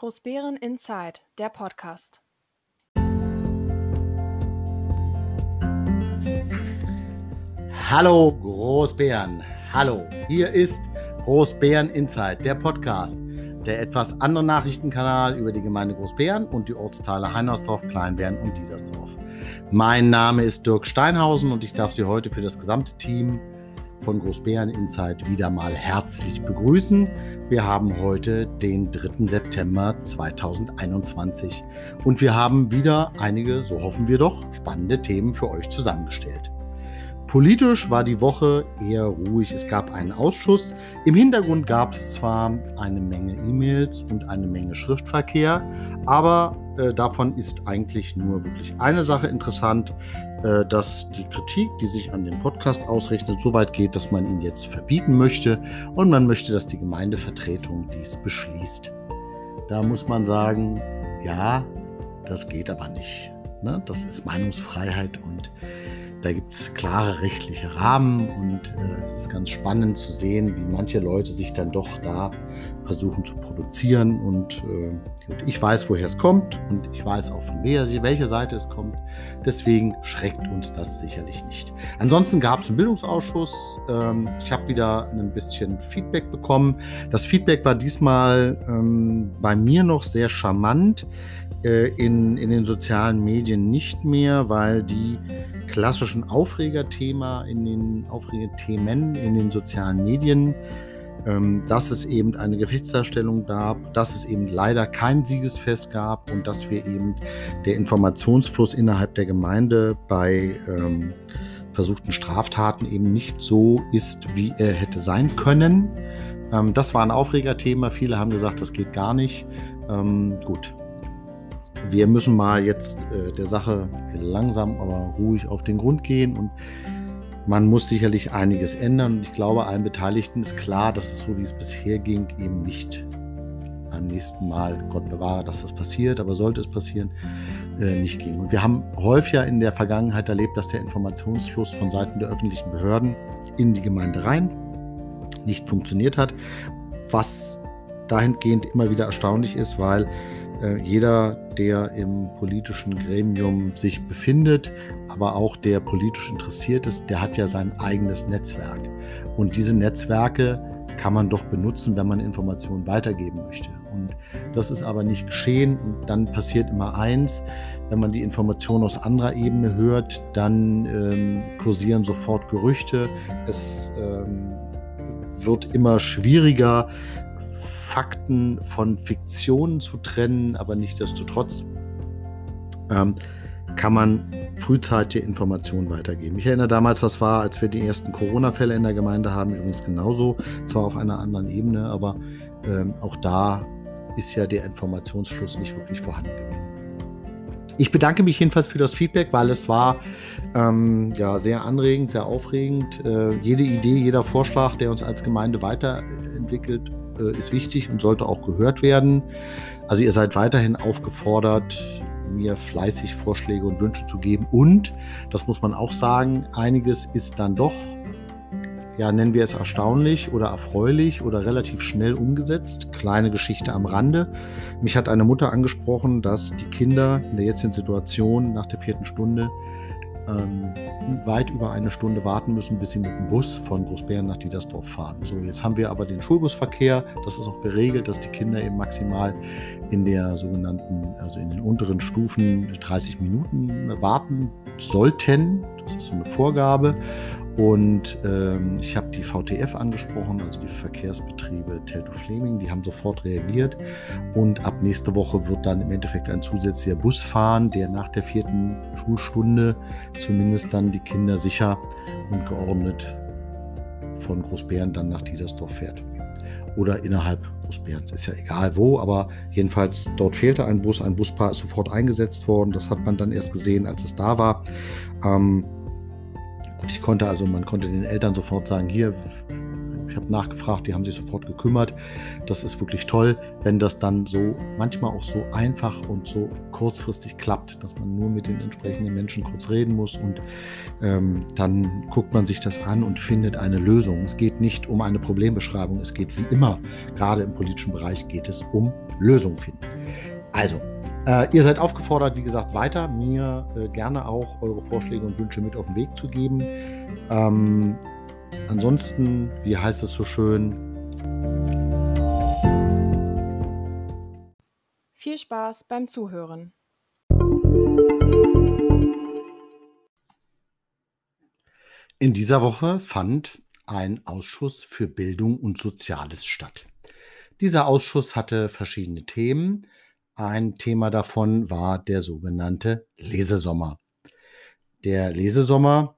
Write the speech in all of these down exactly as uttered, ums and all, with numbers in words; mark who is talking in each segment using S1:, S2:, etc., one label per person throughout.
S1: Großbären Inside, der Podcast.
S2: Hallo Großbären, hallo, hier ist Großbären Inside, der Podcast, der etwas andere Nachrichtenkanal über die Gemeinde Großbären und die Ortsteile Heinersdorf, Kleinbären und Diedersdorf. Mein Name ist Dirk Steinhausen und ich darf Sie heute für das gesamte Team von Großbären Inside wieder mal herzlich begrüßen. Wir haben heute den dritten September zweitausendeinundzwanzig und wir haben wieder einige, so hoffen wir doch, spannende Themen für euch zusammengestellt. Politisch war die Woche eher ruhig. Es gab einen Ausschuss. Im Hintergrund gab es zwar eine Menge E-Mails und eine Menge Schriftverkehr, aber äh, davon ist eigentlich nur wirklich eine Sache interessant, äh, dass die Kritik, die sich an dem Podcast ausrichtet, so weit geht, dass man ihn jetzt verbieten möchte und man möchte, dass die Gemeindevertretung dies beschließt. Da muss man sagen, ja, das geht aber nicht. Ne? Das ist Meinungsfreiheit und da gibt es klare rechtliche Rahmen und äh, es ist ganz spannend zu sehen, wie manche Leute sich dann doch da versuchen zu produzieren. Und äh, gut, ich weiß, woher es kommt und ich weiß auch, von wer, welcher Seite es kommt. Deswegen schreckt uns das sicherlich nicht. Ansonsten gab es einen Bildungsausschuss. Ähm, ich habe wieder ein bisschen Feedback bekommen. Das Feedback war diesmal ähm, bei mir noch sehr charmant. Äh, in, in den sozialen Medien nicht mehr, weil die klassischen Aufregerthema in den Aufregerthemen in den sozialen Medien, ähm, dass es eben eine Gefechtsdarstellung gab, dass es eben leider kein Siegesfest gab und dass wir eben der Informationsfluss innerhalb der Gemeinde bei ähm, versuchten Straftaten eben nicht so ist, wie er hätte sein können. Ähm, das war ein Aufregerthema. Viele haben gesagt, das geht gar nicht. Ähm, gut. Wir müssen mal jetzt äh, der Sache langsam, aber ruhig auf den Grund gehen und man muss sicherlich einiges ändern. Und ich glaube, allen Beteiligten ist klar, dass es so, wie es bisher ging, eben nicht beim nächsten Mal, Gott bewahre, dass das passiert, aber sollte es passieren, äh, nicht ging. Und wir haben häufiger in der Vergangenheit erlebt, dass der Informationsfluss von Seiten der öffentlichen Behörden in die Gemeinde rein nicht funktioniert hat, was dahingehend immer wieder erstaunlich ist, weil jeder, der im politischen Gremium sich befindet, aber auch der politisch interessiert ist, der hat ja sein eigenes Netzwerk. Und diese Netzwerke kann man doch benutzen, wenn man Informationen weitergeben möchte. Und das ist aber nicht geschehen. Und dann passiert immer eins, wenn man die Informationen aus anderer Ebene hört, dann ähm, kursieren sofort Gerüchte. Es ähm, wird immer schwieriger, Fakten von Fiktionen zu trennen, aber nichtsdestotrotz ähm, kann man frühzeitig Informationen weitergeben. Ich erinnere damals, das war, als wir die ersten Corona-Fälle in der Gemeinde haben, übrigens genauso, zwar auf einer anderen Ebene, aber ähm, auch da ist ja der Informationsfluss nicht wirklich vorhanden gewesen. Ich bedanke mich jedenfalls für das Feedback, weil es war ähm, ja, sehr anregend, sehr aufregend. Äh, jede Idee, jeder Vorschlag, der uns als Gemeinde weiterentwickelt, ist wichtig und sollte auch gehört werden. Also ihr seid weiterhin aufgefordert, mir fleißig Vorschläge und Wünsche zu geben. Und, das muss man auch sagen, einiges ist dann doch, ja, nennen wir es erstaunlich oder erfreulich oder relativ schnell umgesetzt. Kleine Geschichte am Rande. Mich hat eine Mutter angesprochen, dass die Kinder in der jetzigen Situation nach der vierten Stunde Ähm, weit über eine Stunde warten müssen, bis sie mit dem Bus von Großbären nach Diedersdorf fahren. So, jetzt haben wir aber den Schulbusverkehr. Das ist auch geregelt, dass die Kinder eben maximal in der sogenannten, also in den unteren Stufen dreißig Minuten warten sollten. Das ist so eine Vorgabe. Und ähm, ich habe die V T F angesprochen, also die Verkehrsbetriebe Teltow-Fleming, die haben sofort reagiert. Und ab nächste Woche wird dann im Endeffekt ein zusätzlicher Bus fahren, der nach der vierten Schulstunde zumindest dann die Kinder sicher und geordnet von Großbären dann nach Diedersdorf fährt. Oder innerhalb Großbärens, ist ja egal wo, aber jedenfalls dort fehlte ein Bus, ein Buspaar ist sofort eingesetzt worden. Das hat man dann erst gesehen, als es da war. Ähm, Ich konnte also, man konnte den Eltern sofort sagen, hier, Ich habe nachgefragt, die haben sich sofort gekümmert. Das ist wirklich toll, wenn das dann so manchmal auch so einfach und so kurzfristig klappt, dass man nur mit den entsprechenden Menschen kurz reden muss und ähm, dann guckt man sich das an und findet eine Lösung. Es geht nicht um eine Problembeschreibung, es geht wie immer, gerade im politischen Bereich geht es um Lösungen finden. Also, äh, ihr seid aufgefordert, wie gesagt, weiter mir äh, gerne auch eure Vorschläge und Wünsche mit auf den Weg zu geben. Ähm, ansonsten, wie heißt es so schön?
S1: Viel Spaß beim Zuhören.
S2: In dieser Woche fand ein Ausschuss für Bildung und Soziales statt. Dieser Ausschuss hatte verschiedene Themen. Ein Thema davon war der sogenannte Lesesommer. Der Lesesommer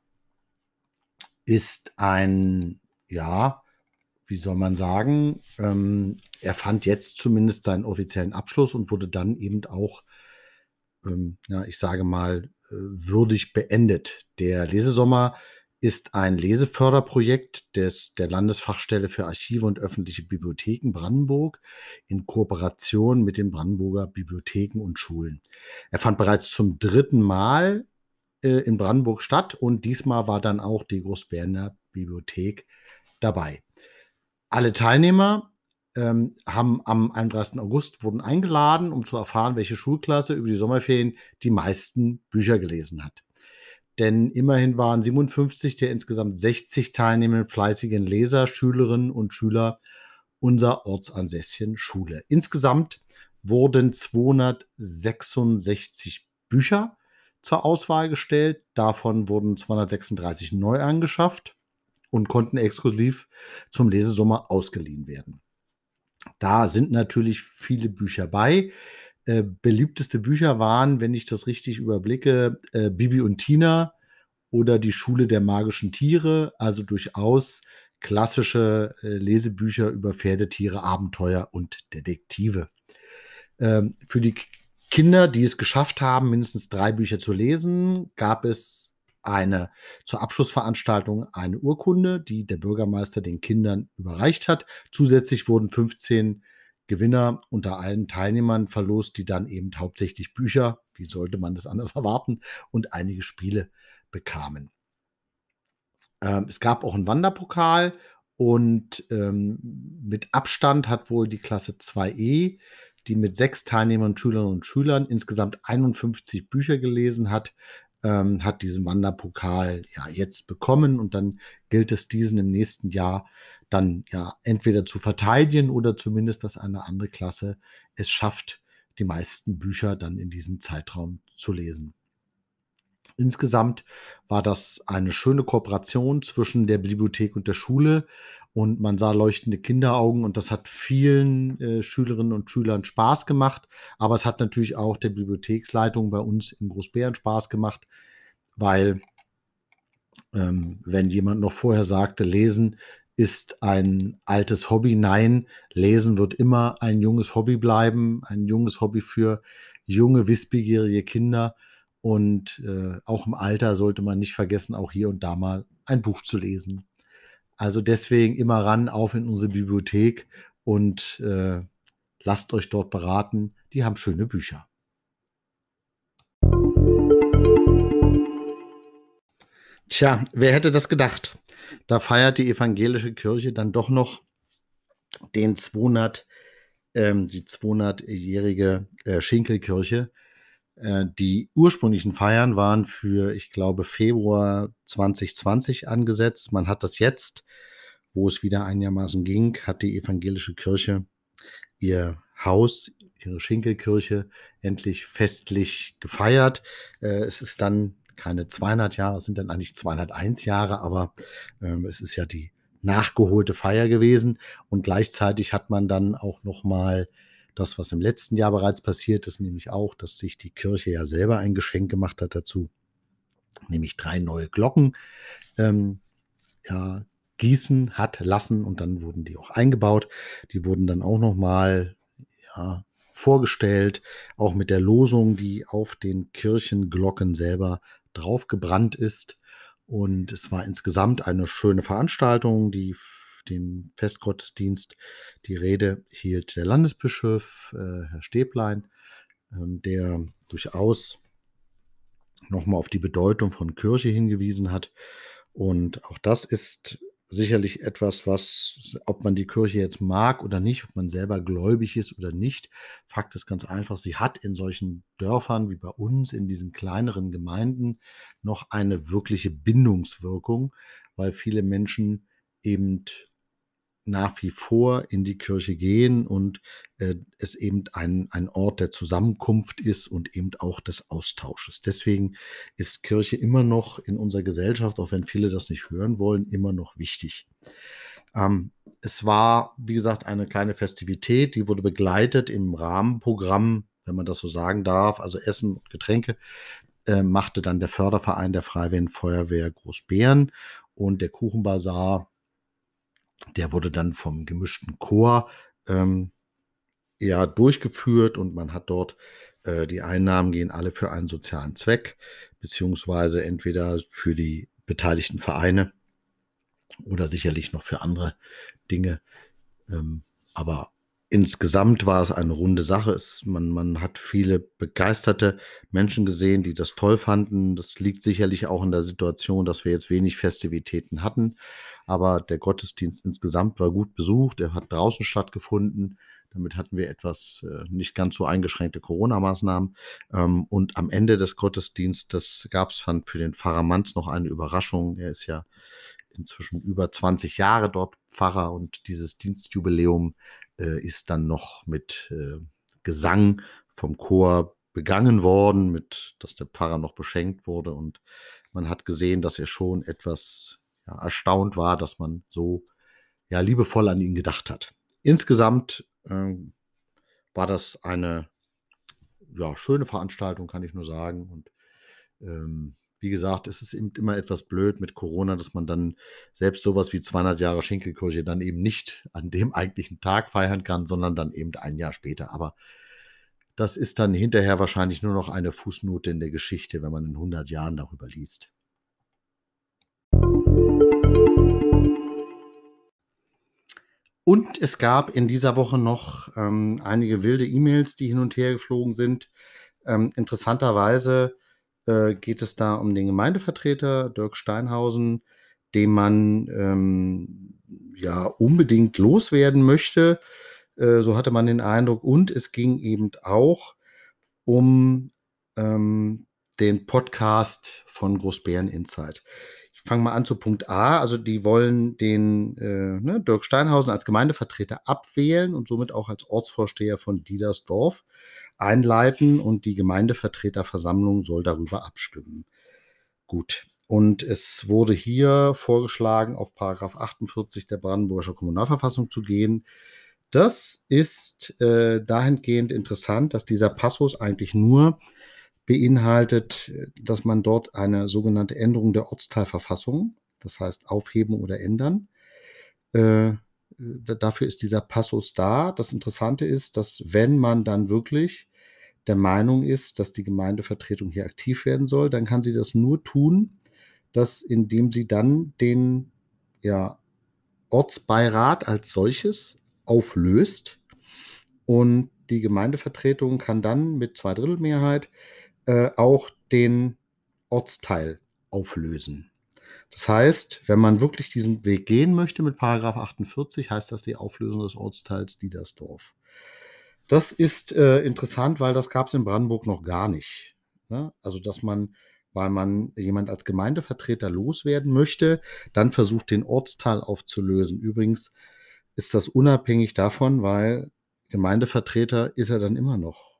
S2: ist ein, ja, wie soll man sagen, ähm, er fand jetzt zumindest seinen offiziellen Abschluss und wurde dann eben auch, ähm, ja, ich sage mal, äh, würdig beendet. Der Lesesommer ist ein Leseförderprojekt des, der Landesfachstelle für Archive und öffentliche Bibliotheken Brandenburg in Kooperation mit den Brandenburger Bibliotheken und Schulen. Er fand bereits zum dritten Mal äh, in Brandenburg statt und diesmal war dann auch die Großbärener Bibliothek dabei. Alle Teilnehmer ähm, haben am einunddreißigsten August wurden eingeladen, um zu erfahren, welche Schulklasse über die Sommerferien die meisten Bücher gelesen hat. Denn immerhin waren siebenundfünfzig der insgesamt sechzig teilnehmenden fleißigen Leser, Schülerinnen und Schüler unserer ortsansässigen Schule. Insgesamt wurden zweihundertsechsundsechzig Bücher zur Auswahl gestellt. Davon wurden zweihundertsechsunddreißig neu angeschafft und konnten exklusiv zum Lesesommer ausgeliehen werden. Da sind natürlich viele Bücher bei. Äh, beliebteste Bücher waren, wenn ich das richtig überblicke, äh, Bibi und Tina oder die Schule der magischen Tiere, also durchaus klassische äh, Lesebücher über Pferdetiere, Abenteuer und Detektive. Ähm, für die K- Kinder, die es geschafft haben, mindestens drei Bücher zu lesen, gab es eine zur Abschlussveranstaltung eine Urkunde, die der Bürgermeister den Kindern überreicht hat. Zusätzlich wurden fünfzehn Gewinner unter allen Teilnehmern verlost, die dann eben hauptsächlich Bücher, wie sollte man das anders erwarten, und einige Spiele bekamen. Ähm, es gab auch einen Wanderpokal und ähm, mit Abstand hat wohl die Klasse zwei E, die mit sechs Teilnehmern, Schülerinnen und Schülern insgesamt einundfünfzig Bücher gelesen hat, ähm, hat diesen Wanderpokal ja jetzt bekommen und dann gilt es, diesen im nächsten Jahr dann ja entweder zu verteidigen oder zumindest, dass eine andere Klasse es schafft, die meisten Bücher dann in diesem Zeitraum zu lesen. Insgesamt war das eine schöne Kooperation zwischen der Bibliothek und der Schule und man sah leuchtende Kinderaugen und das hat vielen äh, Schülerinnen und Schülern Spaß gemacht. Aber es hat natürlich auch der Bibliotheksleitung bei uns in Großbären Spaß gemacht, weil ähm, wenn jemand noch vorher sagte, Lesen ist ein altes Hobby, nein, Lesen wird immer ein junges Hobby bleiben, ein junges Hobby für junge, wissbegierige Kinder. Und äh, auch im Alter sollte man nicht vergessen, auch hier und da mal ein Buch zu lesen. Also deswegen immer ran, auf in unsere Bibliothek und äh, lasst euch dort beraten. Die haben schöne Bücher. Tja, wer hätte das gedacht? Da feiert die evangelische Kirche dann doch noch den zweihundert, ähm, die zweihundertjährige äh, Schinkelkirche. Äh, die ursprünglichen Feiern waren für, ich glaube, Februar zwanzig zwanzig angesetzt. Man hat das jetzt, wo es wieder einigermaßen ging, hat die evangelische Kirche ihr Haus, ihre Schinkelkirche endlich festlich gefeiert. Äh, es ist dann keine zweihundert Jahre, es sind dann eigentlich zweihunderteins Jahre, aber ähm, es ist ja die nachgeholte Feier gewesen und gleichzeitig hat man dann auch noch mal das, was im letzten Jahr bereits passiert ist, nämlich auch, dass sich die Kirche ja selber ein Geschenk gemacht hat dazu, nämlich drei neue Glocken ähm, ja, gießen hat lassen und dann wurden die auch eingebaut. Die wurden dann auch noch mal ja, vorgestellt, auch mit der Losung, die auf den Kirchenglocken selber drauf gebrannt ist. Und es war insgesamt eine schöne Veranstaltung. Die, dem Festgottesdienst die Rede hielt der Landesbischof, äh, Herr Stäblein, ähm, der durchaus nochmal auf die Bedeutung von Kirche hingewiesen hat. Und auch das ist sicherlich etwas, was, ob man die Kirche jetzt mag oder nicht, ob man selber gläubig ist oder nicht. Fakt ist ganz einfach, sie hat in solchen Dörfern wie bei uns, in diesen kleineren Gemeinden, noch eine wirkliche Bindungswirkung, weil viele Menschen eben nach wie vor in die Kirche gehen und äh, es eben ein, ein Ort der Zusammenkunft ist und eben auch des Austausches. Deswegen ist Kirche immer noch in unserer Gesellschaft, auch wenn viele das nicht hören wollen, immer noch wichtig. Ähm, es war, wie gesagt, eine kleine Festivität, die wurde begleitet im Rahmenprogramm, wenn man das so sagen darf, also Essen und Getränke, äh, machte dann der Förderverein der Freiwilligen Feuerwehr Großbeeren und der Kuchenbazar, der wurde dann vom gemischten Chor ähm, ja durchgeführt und man hat dort äh, die Einnahmen gehen alle für einen sozialen Zweck, beziehungsweise entweder für die beteiligten Vereine oder sicherlich noch für andere Dinge. Ähm, aber insgesamt war es eine runde Sache. Es, man, man hat viele begeisterte Menschen gesehen, die das toll fanden. Das liegt sicherlich auch in der Situation, dass wir jetzt wenig Festivitäten hatten. Aber der Gottesdienst insgesamt war gut besucht. Er hat draußen stattgefunden. Damit hatten wir etwas äh, nicht ganz so eingeschränkte Corona-Maßnahmen. Ähm, und am Ende des Gottesdienstes gab es für den Pfarrer Manz noch eine Überraschung. Er ist ja inzwischen über zwanzig Jahre dort Pfarrer und dieses Dienstjubiläum äh, ist dann noch mit äh, Gesang vom Chor begangen worden, mit, dass der Pfarrer noch beschenkt wurde und man hat gesehen, dass er schon etwas ja, erstaunt war, dass man so ja, liebevoll an ihn gedacht hat. Insgesamt äh, war das eine ja, schöne Veranstaltung, kann ich nur sagen. Und ähm, wie gesagt, es ist eben immer etwas blöd mit Corona, dass man dann selbst sowas wie zweihundert Jahre Schenkelkirche dann eben nicht an dem eigentlichen Tag feiern kann, sondern dann eben ein Jahr später. Aber das ist dann hinterher wahrscheinlich nur noch eine Fußnote in der Geschichte, wenn man in hundert Jahren darüber liest. Und es gab in dieser Woche noch ähm, einige wilde E-Mails, die hin und her geflogen sind. Ähm, interessanterweise äh, geht es da um den Gemeindevertreter Dirk Steinhausen, den man ähm, ja unbedingt loswerden möchte. Äh, so hatte man den Eindruck. Und es ging eben auch um ähm, den Podcast von Großbären Insight. Ich fange mal an zu Punkt A. Also die wollen den äh, ne, Dirk Steinhausen als Gemeindevertreter abwählen und somit auch als Ortsvorsteher von Diedersdorf einleiten und die Gemeindevertreterversammlung soll darüber abstimmen. Gut. Und es wurde hier vorgeschlagen, auf Paragraph achtundvierzig der Brandenburger Kommunalverfassung zu gehen. Das ist äh, dahingehend interessant, dass dieser Passus eigentlich nur beinhaltet, dass man dort eine sogenannte Änderung der Ortsteilverfassung, das heißt aufheben oder ändern, äh, dafür ist dieser Passus da. Das Interessante ist, dass wenn man dann wirklich der Meinung ist, dass die Gemeindevertretung hier aktiv werden soll, dann kann sie das nur tun, dass indem sie dann den ja, Ortsbeirat als solches auflöst und die Gemeindevertretung kann dann mit Zweidrittelmehrheit äh, auch den Ortsteil auflösen. Das heißt, wenn man wirklich diesen Weg gehen möchte mit Paragraph achtundvierzig, heißt das die Auflösung des Ortsteils Diedersdorf. Das ist äh, interessant, weil das gab es in Brandenburg noch gar nicht. Ne? Also, dass man, weil man jemand als Gemeindevertreter loswerden möchte, dann versucht, den Ortsteil aufzulösen. Übrigens ist das unabhängig davon, weil Gemeindevertreter ist er dann immer noch.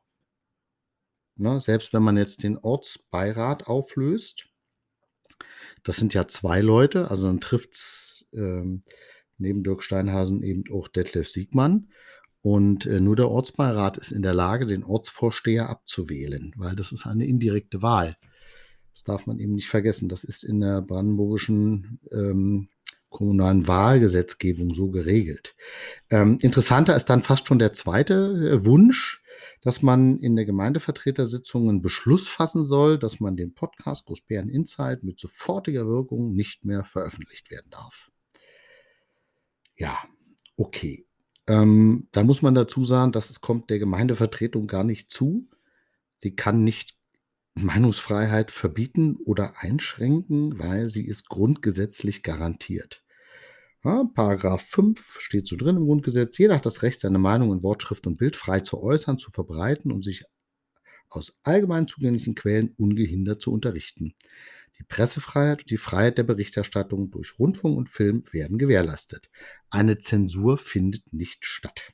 S2: Ne? Selbst wenn man jetzt den Ortsbeirat auflöst, das sind ja zwei Leute, also dann trifft es ähm, neben Dirk Steinhausen eben auch Detlef Siegmann. Und äh, nur der Ortsbeirat ist in der Lage, den Ortsvorsteher abzuwählen, weil das ist eine indirekte Wahl. Das darf man eben nicht vergessen. Das ist in der brandenburgischen ähm, kommunalen Wahlgesetzgebung so geregelt. Ähm, interessanter ist dann fast schon der zweite äh, Wunsch, dass man in der Gemeindevertretersitzung einen Beschluss fassen soll, dass man den Podcast Großbären Insight mit sofortiger Wirkung nicht mehr veröffentlicht werden darf. Ja, okay. Ähm, da muss man dazu sagen, dass es kommt der Gemeindevertretung gar nicht zu. Sie kann nicht Meinungsfreiheit verbieten oder einschränken, weil sie ist grundgesetzlich garantiert. Ja, Paragraph fünf steht so drin im Grundgesetz. Jeder hat das Recht, seine Meinung in Wort, Schrift und Bild frei zu äußern, zu verbreiten und sich aus allgemein zugänglichen Quellen ungehindert zu unterrichten. Die Pressefreiheit und die Freiheit der Berichterstattung durch Rundfunk und Film werden gewährleistet. Eine Zensur findet nicht statt.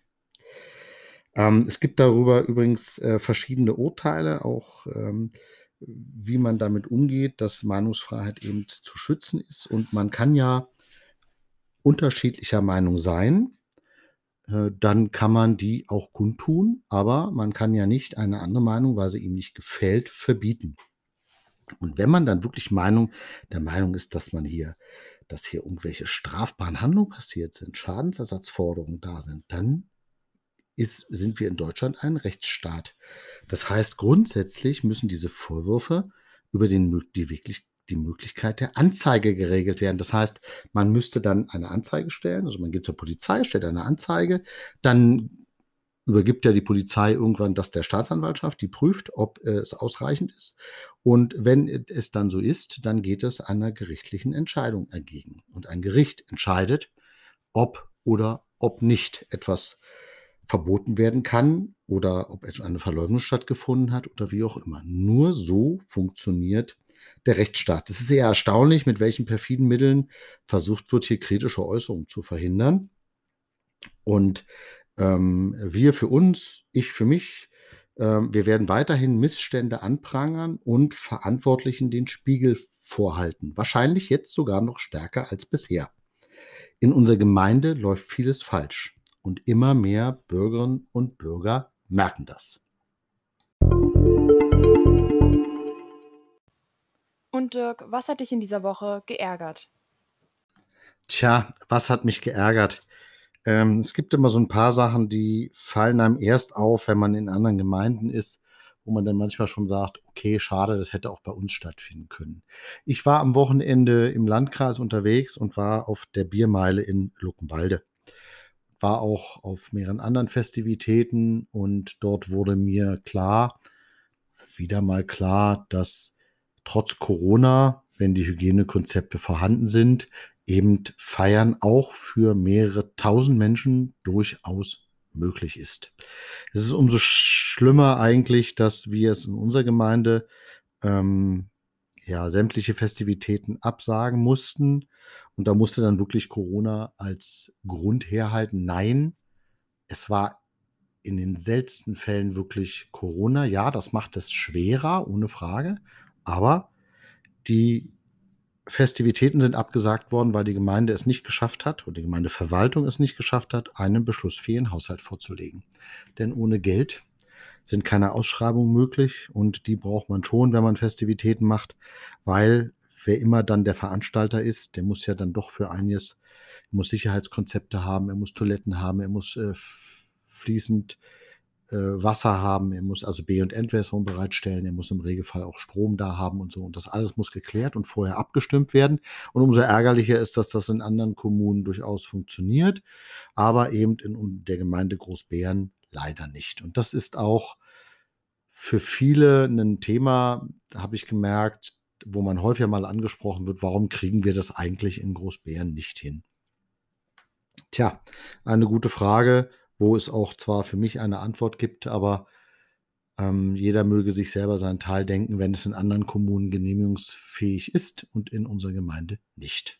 S2: Ähm, es gibt darüber übrigens äh, verschiedene Urteile, auch ähm, wie man damit umgeht, dass Meinungsfreiheit eben zu schützen ist. Und man kann ja unterschiedlicher Meinung sein, äh, dann kann man die auch kundtun, aber man kann ja nicht eine andere Meinung, weil sie ihm nicht gefällt, verbieten. Und wenn man dann wirklich Meinung der Meinung ist, dass man hier dass hier irgendwelche strafbaren Handlungen passiert sind, Schadensersatzforderungen da sind, dann ist sind wir in Deutschland ein Rechtsstaat. Das heißt, grundsätzlich müssen diese Vorwürfe über den mög die wirklich die Möglichkeit der Anzeige geregelt werden. Das heißt, man müsste dann eine Anzeige stellen, also man geht zur Polizei, stellt eine Anzeige, dann übergibt ja die Polizei irgendwann das der Staatsanwaltschaft, die prüft, ob äh, es ausreichend ist. Und wenn es dann so ist, dann geht es einer gerichtlichen Entscheidung ergegen. Und ein Gericht entscheidet, ob oder ob nicht etwas verboten werden kann oder ob eine Verleugnung stattgefunden hat oder wie auch immer. Nur so funktioniert der Rechtsstaat. Es ist eher erstaunlich, mit welchen perfiden Mitteln versucht wird, hier kritische Äußerungen zu verhindern. Und ähm, wir für uns, ich für mich, ähm, wir werden weiterhin Missstände anprangern und Verantwortlichen den Spiegel vorhalten. Wahrscheinlich jetzt sogar noch stärker als bisher. In unserer Gemeinde läuft vieles falsch und immer mehr Bürgerinnen und Bürger merken das.
S1: Und Dirk, was hat dich in dieser Woche geärgert?
S2: Tja, was hat mich geärgert? Ähm, es gibt immer so ein paar Sachen, die fallen einem erst auf, wenn man in anderen Gemeinden ist, wo man dann manchmal schon sagt: „Okay, schade, das hätte auch bei uns stattfinden können.“ Ich war am Wochenende im Landkreis unterwegs und war auf der Biermeile in Luckenwalde. War auch auf mehreren anderen Festivitäten und dort wurde mir klar wieder mal klar, dass trotz Corona, wenn die Hygienekonzepte vorhanden sind, eben Feiern auch für mehrere tausend Menschen durchaus möglich ist. Es ist umso schlimmer eigentlich, dass wir es in unserer Gemeinde, ähm, ja, sämtliche Festivitäten absagen mussten. Und da musste dann wirklich Corona als Grund herhalten. Nein, es war in den seltensten Fällen wirklich Corona. Ja, das macht es schwerer, ohne Frage. Aber die Festivitäten sind abgesagt worden, weil die Gemeinde es nicht geschafft hat oder die Gemeindeverwaltung es nicht geschafft hat, einen Beschluss für ihren Haushalt vorzulegen. Denn ohne Geld sind keine Ausschreibungen möglich und die braucht man schon, wenn man Festivitäten macht, weil wer immer dann der Veranstalter ist, der muss ja dann doch für einiges, muss Sicherheitskonzepte haben, er muss Toiletten haben, er muss äh, fließend äh, Wasser haben, er muss also B- und Entwässerung bereitstellen, er muss im Regelfall auch Strom da haben und so. Und das alles muss geklärt und vorher abgestimmt werden. Und umso ärgerlicher ist, dass das in anderen Kommunen durchaus funktioniert, aber eben in der Gemeinde Großbeeren leider nicht. Und das ist auch für viele ein Thema, da habe ich gemerkt, wo man häufiger mal angesprochen wird, warum kriegen wir das eigentlich in Großbeeren nicht hin? Tja, eine gute Frage, wo es auch zwar für mich eine Antwort gibt, aber ähm, jeder möge sich selber seinen Teil denken, wenn es in anderen Kommunen genehmigungsfähig ist und in unserer Gemeinde nicht.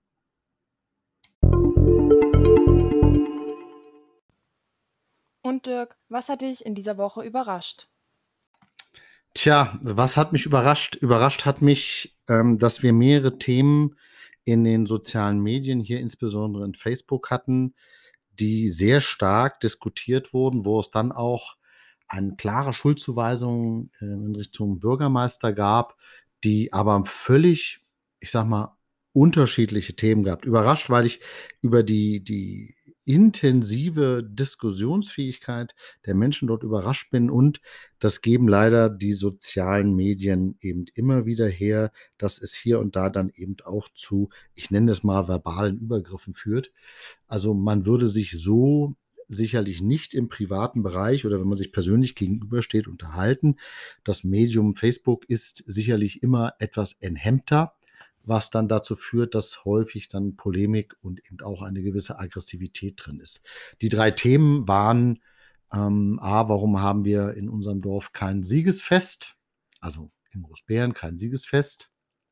S1: Und Dirk, was hat dich in dieser Woche überrascht?
S2: Tja, was hat mich überrascht? Überrascht hat mich, ähm, dass wir mehrere Themen in den sozialen Medien, hier insbesondere in Facebook hatten, die sehr stark diskutiert wurden, wo es dann auch eine klare Schuldzuweisung äh, in Richtung Bürgermeister gab, die aber völlig, ich sag mal, unterschiedliche Themen gab. Überrascht, weil ich über die, die intensive Diskussionsfähigkeit der Menschen dort überrascht bin und das geben leider die sozialen Medien eben immer wieder her, dass es hier und da dann eben auch zu, ich nenne es mal, verbalen Übergriffen führt. Also, man würde sich so sicherlich nicht im privaten Bereich oder wenn man sich persönlich gegenübersteht, unterhalten. Das Medium Facebook ist sicherlich immer etwas enthemmter, was dann dazu führt, dass häufig dann Polemik und eben auch eine gewisse Aggressivität drin ist. Die drei Themen waren, ähm, A, warum haben wir in unserem Dorf kein Siegesfest? Also in Großbeeren kein Siegesfest.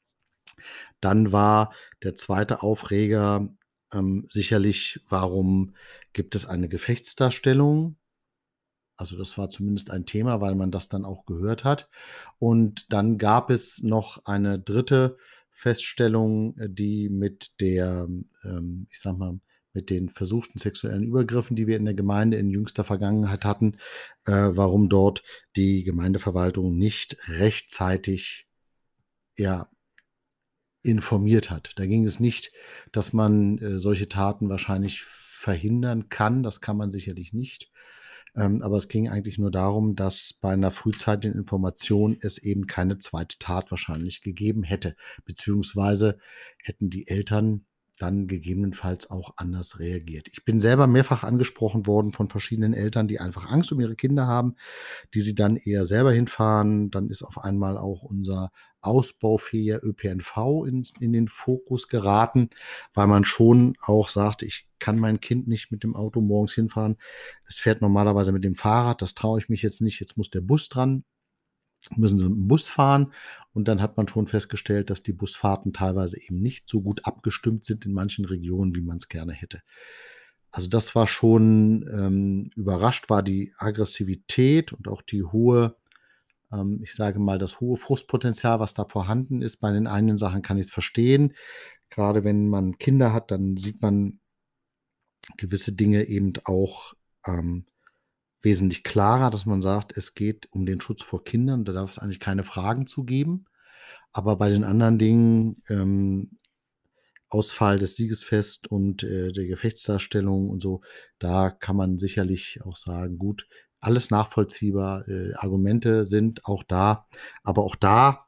S2: Dann war der zweite Aufreger ähm, sicherlich, warum gibt es eine Gefechtsdarstellung? Also das war zumindest ein Thema, weil man das dann auch gehört hat. Und dann gab es noch eine dritte Feststellung, äh, die mit der, ähm, ich sage mal, mit den versuchten sexuellen Übergriffen, die wir in der Gemeinde in jüngster Vergangenheit hatten, äh, warum dort die Gemeindeverwaltung nicht rechtzeitig, ja, informiert hat. Da ging es nicht, dass man, äh, solche Taten wahrscheinlich verhindern kann. Das kann man sicherlich nicht. Ähm, aber es ging eigentlich nur darum, dass bei einer frühzeitigen Information es eben keine zweite Tat wahrscheinlich gegeben hätte, beziehungsweise hätten die Eltern dann gegebenenfalls auch anders reagiert. Ich bin selber mehrfach angesprochen worden von verschiedenen Eltern, die einfach Angst um ihre Kinder haben, die sie dann eher selber hinfahren. Dann ist auf einmal auch unser ausbaufähiger Ö P N V in, in den Fokus geraten, weil man schon auch sagt, ich kann mein Kind nicht mit dem Auto morgens hinfahren. Es fährt normalerweise mit dem Fahrrad, das traue ich mich jetzt nicht. Jetzt muss der Bus dran, müssen sie mit dem Bus fahren. Und dann hat man schon festgestellt, dass die Busfahrten teilweise eben nicht so gut abgestimmt sind in manchen Regionen, wie man es gerne hätte. Also das war schon ähm, überrascht, war die Aggressivität und auch die hohe, ähm, ich sage mal, das hohe Frustpotenzial, was da vorhanden ist. Bei den einen Sachen kann ich es verstehen. Gerade wenn man Kinder hat, dann sieht man gewisse Dinge eben auch ähm, wesentlich klarer, dass man sagt, es geht um den Schutz vor Kindern. Da darf es eigentlich keine Fragen zu geben. Aber bei den anderen Dingen, ähm, Ausfall des Siegesfest und äh, der Gefechtsdarstellung und so, da kann man sicherlich auch sagen, gut, alles nachvollziehbar, äh, Argumente sind auch da, aber auch da,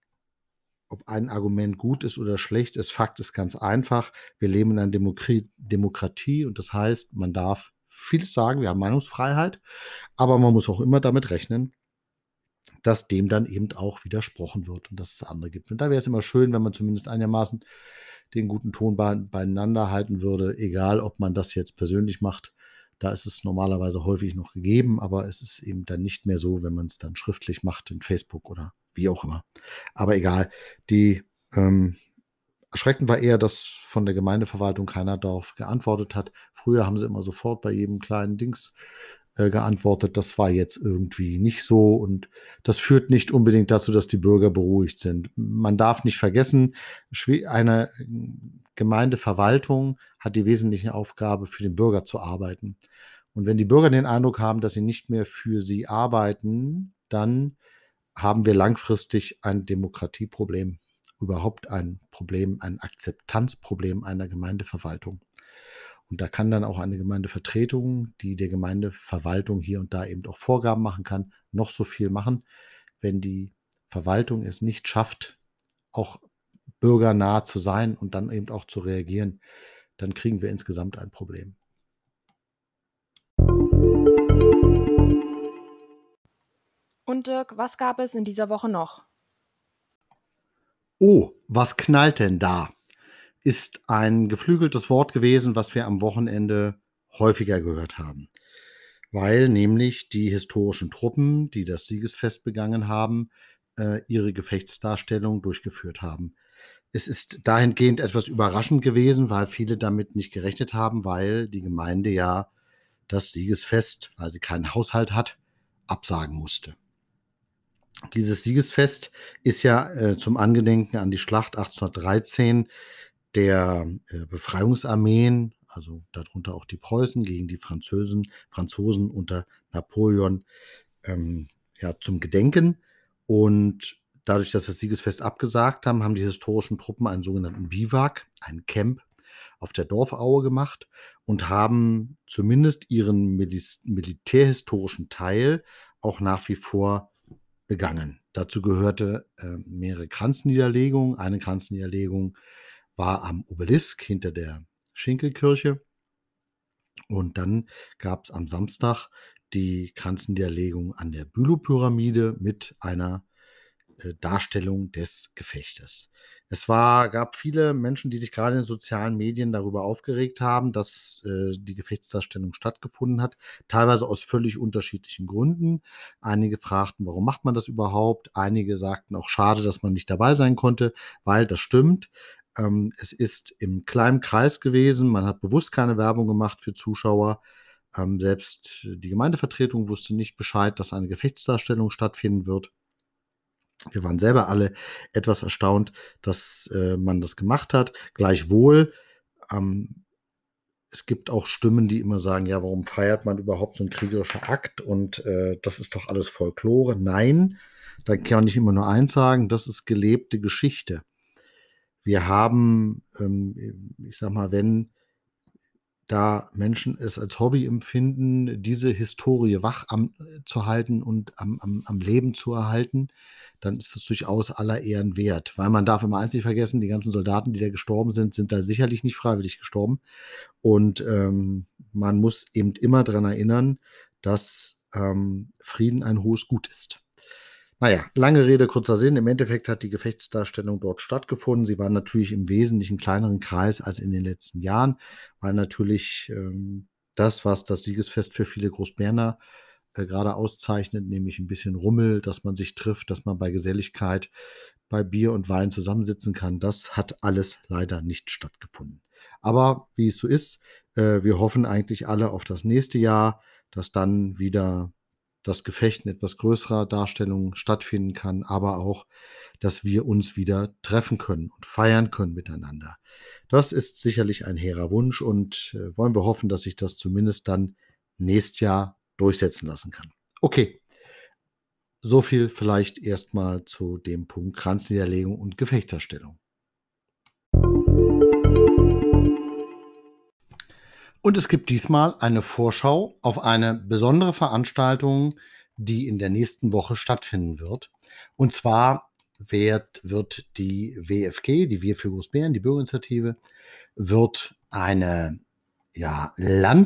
S2: ob ein Argument gut ist oder schlecht ist, Fakt ist ganz einfach. Wir leben in einer Demokratie, Demokratie und das heißt, man darf vieles sagen, wir haben Meinungsfreiheit, aber man muss auch immer damit rechnen, dass dem dann eben auch widersprochen wird und dass es andere gibt. Und da wäre es immer schön, wenn man zumindest einigermaßen den guten Ton bei, beieinander halten würde, egal ob man das jetzt persönlich macht. Da ist es normalerweise häufig noch gegeben, aber es ist eben dann nicht mehr so, wenn man es dann schriftlich macht in Facebook oder wie auch immer. Aber egal, die ähm, erschreckend war eher, dass von der Gemeindeverwaltung keiner darauf geantwortet hat. Früher haben sie immer sofort bei jedem kleinen Dings äh, geantwortet. Das war jetzt irgendwie nicht so und das führt nicht unbedingt dazu, dass die Bürger beruhigt sind. Man darf nicht vergessen, eine Gemeindeverwaltung hat die wesentliche Aufgabe, für den Bürger zu arbeiten. Und wenn die Bürger den Eindruck haben, dass sie nicht mehr für sie arbeiten, dann haben wir langfristig ein Demokratieproblem, überhaupt ein Problem, ein Akzeptanzproblem einer Gemeindeverwaltung. Und da kann dann auch eine Gemeindevertretung, die der Gemeindeverwaltung hier und da eben auch Vorgaben machen kann, noch so viel machen. Wenn die Verwaltung es nicht schafft, auch bürgernah zu sein und dann eben auch zu reagieren, dann kriegen wir insgesamt ein Problem.
S1: Und Dirk, was gab es in dieser Woche noch?
S2: Oh, was knallt denn da? Ist ein geflügeltes Wort gewesen, was wir am Wochenende häufiger gehört haben. Weil nämlich die historischen Truppen, die das Siegesfest begangen haben, äh, ihre Gefechtsdarstellung durchgeführt haben. Es ist dahingehend etwas überraschend gewesen, weil viele damit nicht gerechnet haben, weil die Gemeinde ja das Siegesfest, weil sie keinen Haushalt hat, absagen musste. Dieses Siegesfest ist ja äh, zum Angedenken an die Schlacht achtzehnhundertdreizehn der äh, Befreiungsarmeen, also darunter auch die Preußen gegen die Französen, Franzosen unter Napoleon, ähm, ja, zum Gedenken. Und dadurch, dass das Siegesfest abgesagt haben, haben die historischen Truppen einen sogenannten Biwak, ein Camp, auf der Dorfaue gemacht und haben zumindest ihren Milis militärhistorischen Teil auch nach wie vor begangen. Dazu gehörte äh, mehrere Kranzniederlegungen. Eine Kranzniederlegung war am Obelisk hinter der Schinkelkirche. Und dann gab es am Samstag die Kranzniederlegung an der Bülow-Pyramide mit einer äh, Darstellung des Gefechtes. Es war, gab viele Menschen, die sich gerade in den sozialen Medien darüber aufgeregt haben, dass äh, die Gefechtsdarstellung stattgefunden hat, teilweise aus völlig unterschiedlichen Gründen. Einige fragten, warum macht man das überhaupt? Einige sagten auch, schade, dass man nicht dabei sein konnte, weil das stimmt. Ähm, es ist im kleinen Kreis gewesen. Man hat bewusst keine Werbung gemacht für Zuschauer. Ähm, selbst die Gemeindevertretung wusste nicht Bescheid, dass eine Gefechtsdarstellung stattfinden wird. Wir waren selber alle etwas erstaunt, dass äh, man das gemacht hat. Gleichwohl, ähm, es gibt auch Stimmen, die immer sagen, ja, warum feiert man überhaupt so einen kriegerischen Akt? Und äh, das ist doch alles Folklore. Nein, da kann ich immer nur eins sagen, das ist gelebte Geschichte. Wir haben, ähm, ich sag mal, wenn da Menschen es als Hobby empfinden, diese Historie wach am, zu halten und am, am, am Leben zu erhalten, dann ist das durchaus aller Ehren wert. Weil man darf immer eins nicht vergessen, die ganzen Soldaten, die da gestorben sind, sind da sicherlich nicht freiwillig gestorben. Und ähm, man muss eben immer daran erinnern, dass ähm, Frieden ein hohes Gut ist. Naja, lange Rede, kurzer Sinn. Im Endeffekt hat die Gefechtsdarstellung dort stattgefunden. Sie war natürlich im wesentlichen kleineren Kreis als in den letzten Jahren, weil natürlich ähm, das, was das Siegesfest für viele Großbärener äh, gerade auszeichnet, nämlich ein bisschen Rummel, dass man sich trifft, dass man bei Geselligkeit, bei Bier und Wein zusammensitzen kann, das hat alles leider nicht stattgefunden. Aber wie es so ist, äh, wir hoffen eigentlich alle auf das nächste Jahr, dass dann wieder das Gefecht in etwas größerer Darstellung stattfinden kann, aber auch, dass wir uns wieder treffen können und feiern können miteinander. Das ist sicherlich ein hehrer Wunsch und äh, wollen wir hoffen, dass sich das zumindest dann nächstes Jahr durchsetzen lassen kann. Okay, so viel vielleicht erstmal zu dem Punkt Kranzniederlegung und Gefechtsdarstellung. Und es gibt diesmal eine Vorschau auf eine besondere Veranstaltung, die in der nächsten Woche stattfinden wird. Und zwar wird, wird die W F G, die Wir für Großbären, die Bürgerinitiative, wird eine ja,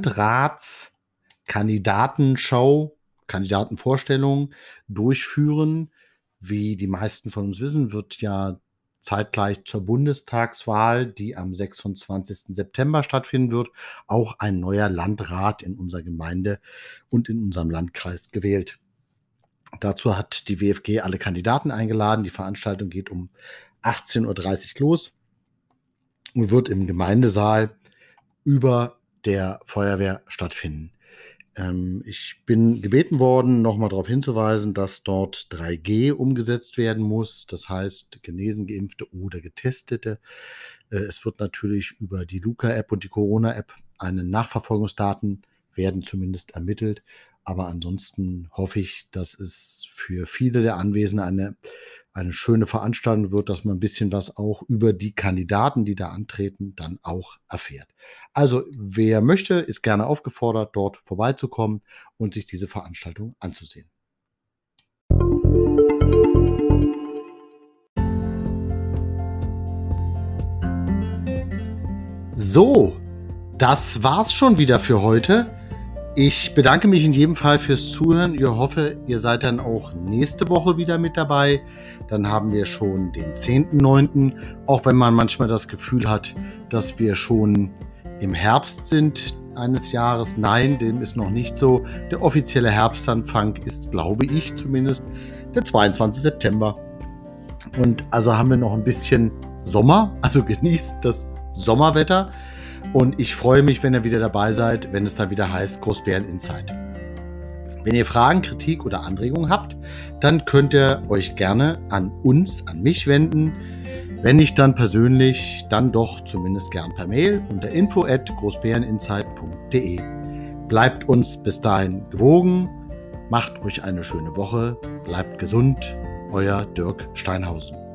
S2: Landratskandidatenshow, Kandidatenvorstellung durchführen. Wie die meisten von uns wissen, wird ja zeitgleich zur Bundestagswahl, die am sechsundzwanzigsten September stattfinden wird, auch ein neuer Landrat in unserer Gemeinde und in unserem Landkreis gewählt. Dazu hat die W F G alle Kandidaten eingeladen. Die Veranstaltung geht um achtzehn Uhr dreißig los und wird im Gemeindesaal über der Feuerwehr stattfinden. Ähm, ich bin gebeten worden, nochmal darauf hinzuweisen, dass dort drei G umgesetzt werden muss. Das heißt, genesen, Geimpfte oder Getestete. Äh, es wird natürlich über die Luca-App und die Corona-App eine Nachverfolgungsdaten werden zumindest ermittelt. Aber ansonsten hoffe ich, dass es für viele der Anwesenden eine, eine schöne Veranstaltung wird, dass man ein bisschen was auch über die Kandidaten, die da antreten, dann auch erfährt. Also wer möchte, ist gerne aufgefordert, dort vorbeizukommen und sich diese Veranstaltung anzusehen. So, das war's schon wieder für heute. Ich bedanke mich in jedem Fall fürs Zuhören. Ich hoffe, ihr seid dann auch nächste Woche wieder mit dabei. Dann haben wir schon den zehnten neunten Auch wenn man manchmal das Gefühl hat, dass wir schon im Herbst sind eines Jahres. Nein, dem ist noch nicht so. Der offizielle Herbstanfang ist, glaube ich zumindest, der zweiundzwanzigste September. Und also haben wir noch ein bisschen Sommer. Also genießt das Sommerwetter. Und ich freue mich, wenn ihr wieder dabei seid, wenn es dann wieder heißt Großbären Insight. Wenn ihr Fragen, Kritik oder Anregungen habt, dann könnt ihr euch gerne an uns, an mich wenden. Wenn nicht dann persönlich, dann doch zumindest gern per Mail unter info at großbäreninsight punkt de. Bleibt uns bis dahin gewogen, macht euch eine schöne Woche, bleibt gesund, euer Dirk Steinhausen.